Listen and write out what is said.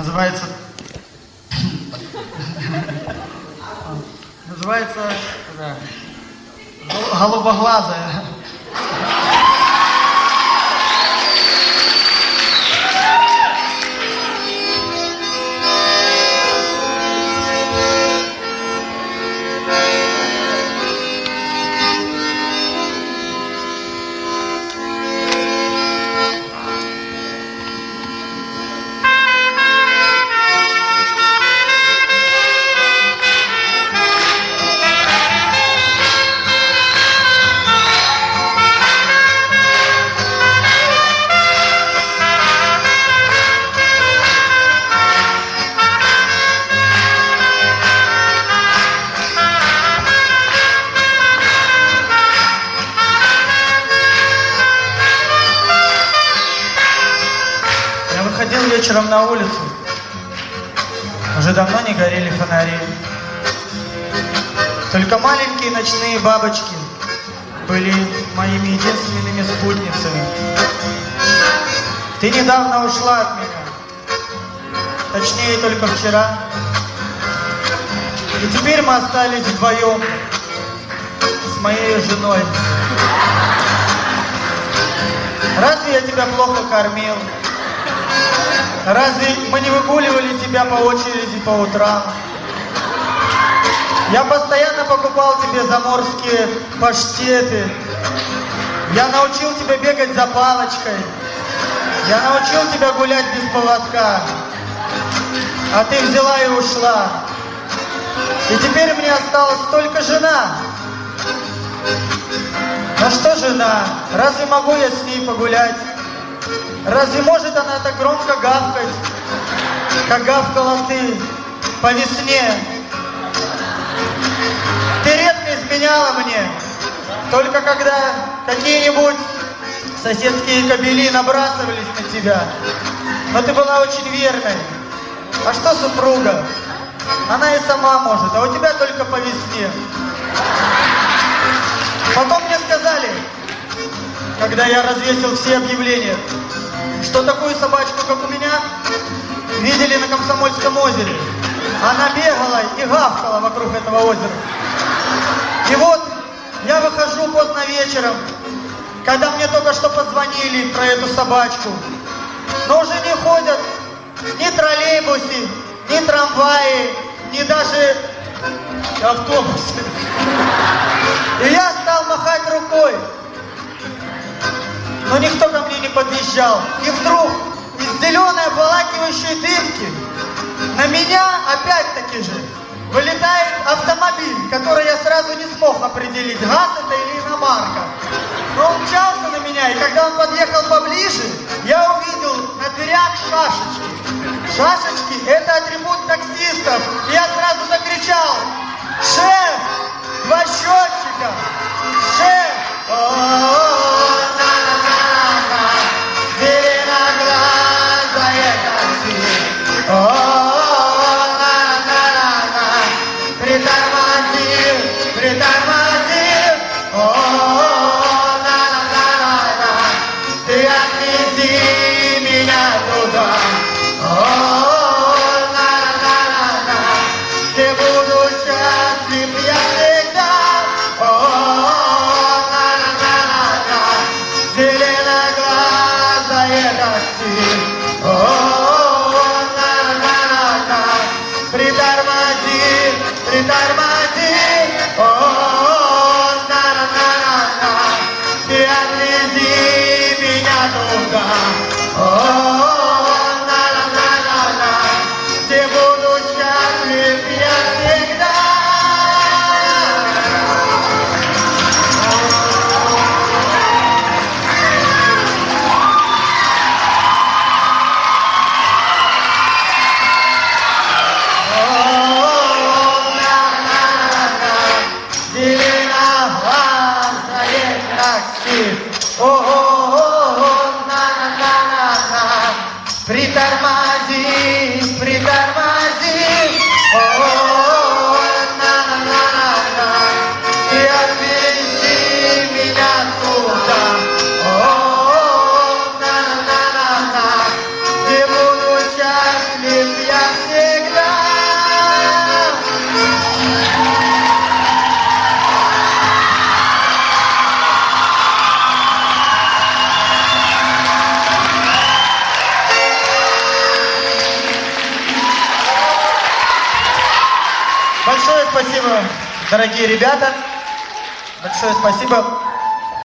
Называется... голубоглазая. Выходил вечером на улицу, уже давно не горели фонари. Только маленькие ночные бабочки были моими единственными спутницами. Ты недавно ушла от меня, точнее только вчера. И теперь мы остались вдвоем с моей женой. Разве я тебя плохо кормил? Разве мы не выгуливали тебя по очереди по утрам? Я постоянно покупал тебе заморские паштеты. Я научил тебя бегать за палочкой. Я научил тебя гулять без поводка. А ты взяла и ушла. И теперь мне осталась только жена. А что жена? Разве могу я с ней погулять? Разве может она так громко гавкать, как гавкала ты по весне? Ты редко изменяла мне, только когда какие-нибудь соседские кобели набрасывались на тебя. Но ты была очень верной. А что супруга? Она и сама может, а у тебя только по весне. Потом мне сказали, когда я развесил все объявления, что такую собачку, как у меня, видели на Комсомольском озере. Она бегала и гавкала вокруг этого озера. И вот я выхожу поздно вечером, когда мне только что позвонили про эту собачку. Но уже не ходят ни троллейбусы, ни трамваи, ни даже автобусы. И я стал махать рукой. Но никто ко мне не подъезжал. И вдруг из зеленой обволакивающей дымки на меня опять-таки же вылетает автомобиль, который я сразу не смог определить, ГАЗ это или иномарка. Но он мчался на меня, и когда он подъехал поближе, я увидел на дверях шашечки. Шашечки – это атрибут таксистов. И я сразу закричал: «Шеф! 2 счетчика! Шеф! Зеленоглазое такси! Притормозил, притормозил! Ты отвези меня туда! Ты буду счастлив я всегда! Зеленоглазое такси! Большое спасибо, дорогие ребята. Большое спасибо.